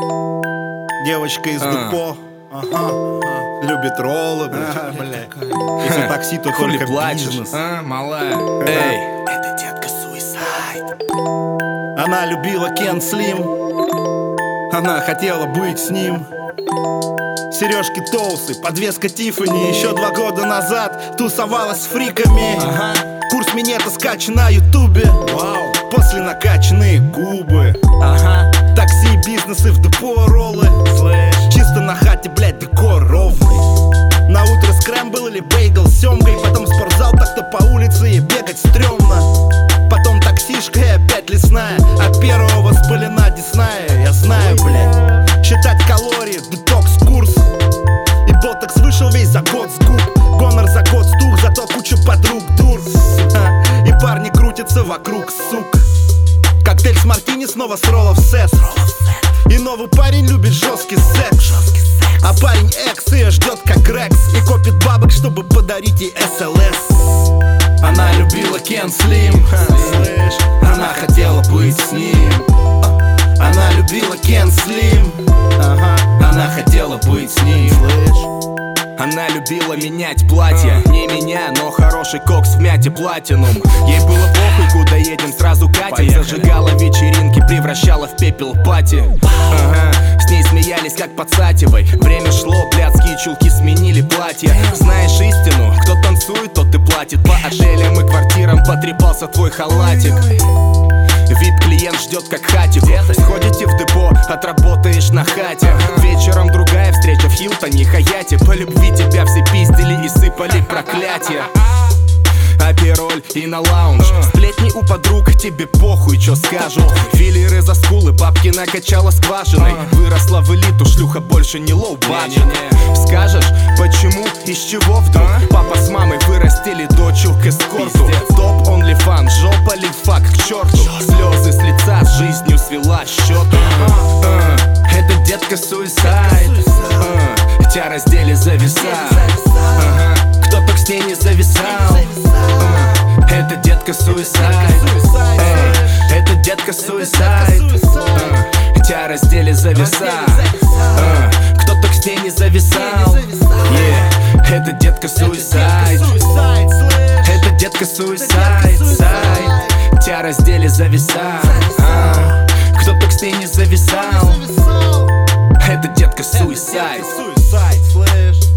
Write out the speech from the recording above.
Девочка из депо, любит роллы, блядь. Если такси, то Хули только плачешь, бизнес. малая? Эй, Это детка Суисайд. Она любила Кен Слим, она хотела быть с ним. Сережки Толсы, подвеска Тиффани. Еще 2 года назад тусовалась с фриками. Курс минета скач на ютубе. После накачанные губы. Такси, бизнесы, в депо роллы. Чисто на хате, блядь, декор ровный. На утро скрэмбл или бейгл с семгой. Потом в спортзал, так-то по улице и бегать стрёмно. Потом таксишка и опять лесная. От первого воспалена десная. Я знаю, блядь. Считать калории, детокс-курс. И ботокс вышел весь за год с губ. Гонор за год стух, зато куча подруг дур. И парни крутятся вокруг, сук. Коктейль с мартини, снова с роллов сет. И новый парень любит жесткий секс. А парень экс ее ждет как Рекс. И копит бабок, чтобы подарить ей СЛС. Она любила Кен Слим, она хотела быть с ним. Она любила Кен Слим, она хотела быть с ним. она любила менять платье. Не меня, но хороший кокс в мяте платинум. Ей было похуй, куда едем, сразу катим. Зажигала вечеринки, превращала в пепел пати. С ней смеялись, как под Сатевой. Время шло, блядские чулки сменили платья. Знаешь истину, кто танцует, тот и платит. По отелям и квартирам потрепался твой халатик. Вип-клиент ждет как хатику. Сходите в депо, отработаешь на хате. Вечером другая встреча в Хилтоне, Хаяте. По любви тебя все пиздили и сыпали проклятия. Апероль и на лаунж. Сплетни у подруг, тебе похуй, чё скажут. Филлеры за скулы, бабки накачала скважиной. Выросла в элиту, шлюха больше не лоу-баджет. Скажешь, почему, из чего вдруг? Папа с мамой вырастили дочу к эскорту. Топ OnlyFans, жопа ли фак к черту. Слезы с лица, с жизнью свела счеты. Это детка Суисайд. Тебя раздели за веса. Кто так с ней не зависал? Это детка Суисайд. Это детка Суисайд. Тебя раздели за веса. Кто так с ней не зависал? Это детка Суисайд. Это детка Суисайд. Тебя раздели за веса. Кто так с ней не зависал? Это детка Суисайд.